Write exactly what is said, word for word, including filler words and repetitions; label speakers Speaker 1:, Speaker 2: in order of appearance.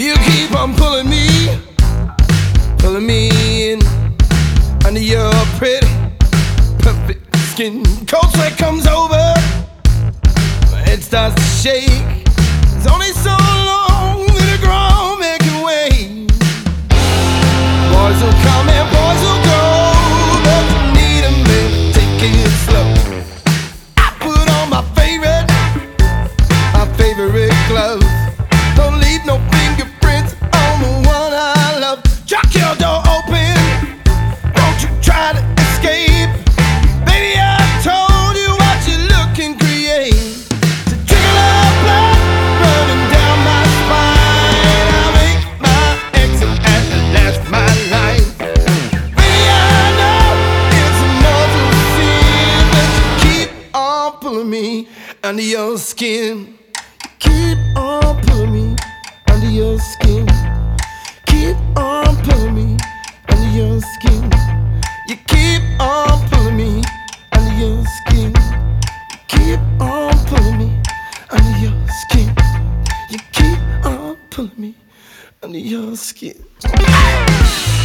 Speaker 1: You keep on pulling me, pulling me in under your pretty, perfect skin. Cold sweat comes over, my head starts to shake. It's only so long that a grown man can wait. Boys will come and boys will go, but you need a man, take it slow. I put on my favorite, my favorite gloves. Don't leave no fingerprints on the one I love. Chuck your door open, don't you try to escape. Baby, I told you what you look and create. It's a trickle of blood running down my spine. I make my exit at the last my life. Baby, I know it's a mortal sin, but you keep on pulling me under your skin. Keep on pulling me under your skin. Keep on pulling me under your skin. You keep on pulling me under your skin. You keep on pulling me under your skin. You keep on pulling me under your skin.